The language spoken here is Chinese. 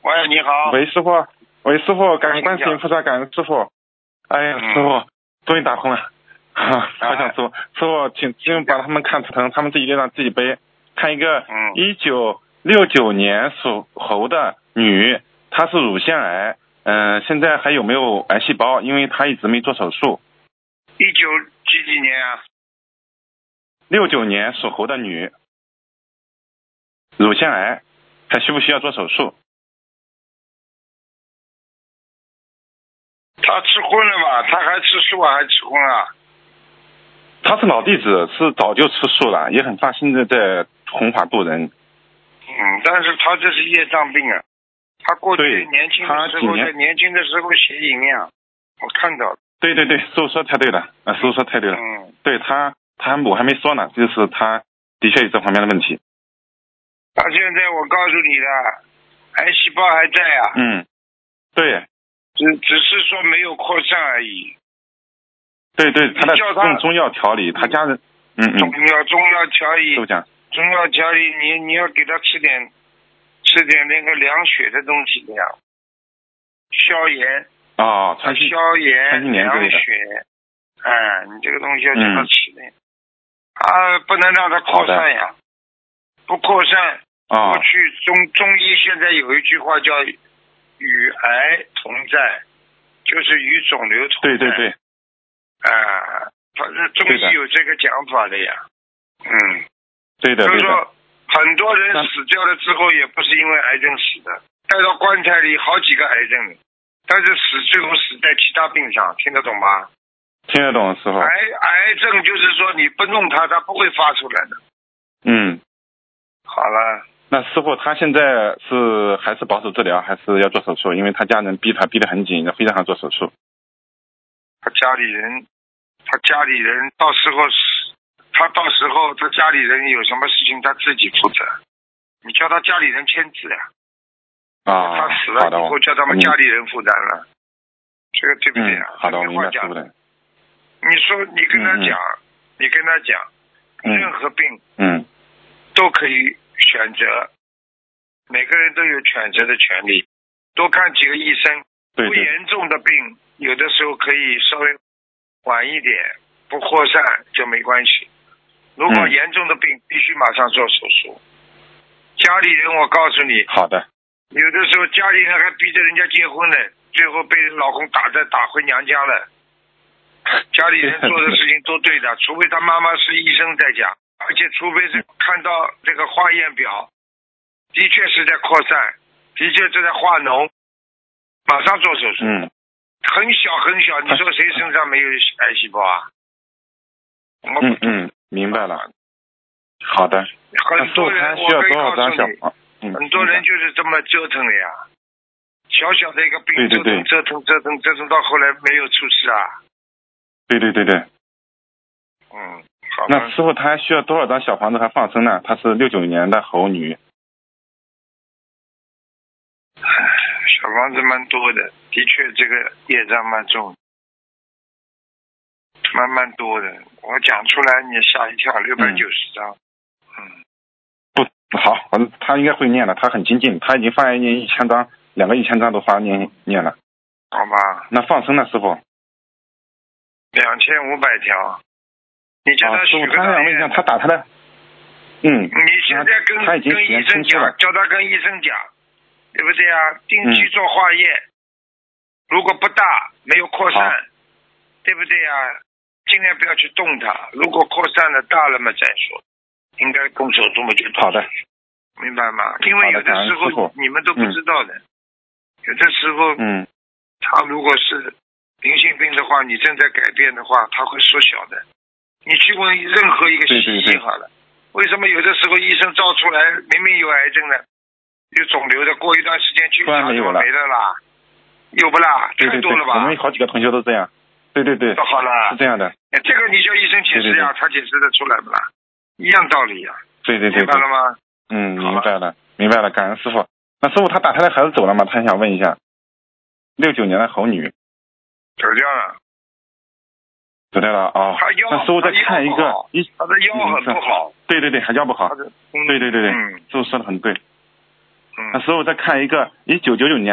喂，你好。 喂，师傅。喂，师傅，感恩观世音菩萨，感恩师傅。哎呀，师傅，终于打通了。好想师傅，请把他们看图腾，他们自己就让自己背。看一个1969年属猴的女，她是乳腺癌，现在还有没有癌细胞？因为她一直没做手术。 19几年啊 ？69年属猴的女，乳腺癌，还需不需要做手术？ 他吃荤了吧？他还吃素啊？还吃荤啊？ 他是老弟子，是早就吃素了，也很发心的在弘法度人。 但是他这是业障病啊。他过去年轻的时候，在年轻的时候邪淫呀，我看到了。 对，师傅说太对了，师傅说太对了。对他我还没说呢，就是他的确有这方面的问题。 他现在我告诉你了，癌细胞还在啊。 对。 只是说没有扩散而已。 对，他在用中药调理，他家人。 中药调理。 都讲。 中药调理，你要给他吃点那个凉血的东西的呀，消炎。消炎凉血。你这个东西要叫他吃的。不能让他扩散呀。不扩散。过去中医现在有一句话叫与癌同在，就是与肿瘤同在。 对。 反正中医有这个讲法的呀。 对的。 就是说很多人死掉了之后也不是因为癌症死的，带到棺材里好几个癌症，但是最后死在其他病上，听得懂吗？ 听得懂，师傅。 癌症就是说你不弄它不会发出来的。好了。 那师傅他现在还是保守治疗，还是要做手术？因为他家人逼得很紧，非让他做手术。 他家里人到时候他家里人有什么事情他自己负责，你叫他家里人签字呀。他死了以后叫他们家里人负担了，这个对不对呀？ 好的，我明白师傅的。 你说你跟他讲，任何病都可以选择，每个人都有选择的权利，多看几个医生。不严重的病有的时候可以稍微晚一点，不扩散就没关系。如果严重的病必须马上做手术。家里人我告诉你， 好的， 有的时候家里人还逼着人家结婚呢，最后被老公打回娘家了。家里人做的事情都对的，除非他妈妈是医生在家，而且除非是看到这个化验表的确是在扩散，的确是在化脓，马上做手术。很小，你说谁身上没有癌细胞啊？ 明白了。好的。 很多人我可以告诉你，很多人就是这么折腾的呀。小小的一个病折腾到后来没有出事啊。 对。 好。 那师傅他还需要多少张小房子还放生呢？他是69年的猴女。 小房子蛮多的，的确这个业障蛮重，蛮多的。我讲出来你吓一跳，690张。 不好，他应该会念了，他很精进，他已经发念1000张，2个1000张都发念了。 好吧。 那放生呢，师傅 ？2500条。你叫他许个大愿。 他打他的。 你现在跟医生讲，叫他跟医生讲，对不对啊？定期做化验，如果不大，没有扩散，对不对啊？尽量不要去动它，如果扩散了大了嘛再说，应该动手术嘛就动。 好的。 明白吗？因为有的时候你们都不知道的，有的时候他如果是灵性病的话，你正在改变的话，他会缩小的。你去问任何一个西医好了，为什么有的时候医生照出来明明有癌症的，有肿瘤的，过一段时间去查就没了啦？有不啦？太多了吧？ 我们好几个同学都这样。对。 都好了。 是这样的。 这个你叫医生解释呀，他解释得出来不啦？一样道理呀。 对。 明白了吗？ 明白了，感恩师傅。那师傅他打胎的孩子走了吗？他想问一下。69年的猴女。 走掉了。 走掉了啊。那师傅再看一个， 他的腰很不好。 对，还腰不好。对。师傅说的很对。 师傅再看一个1999年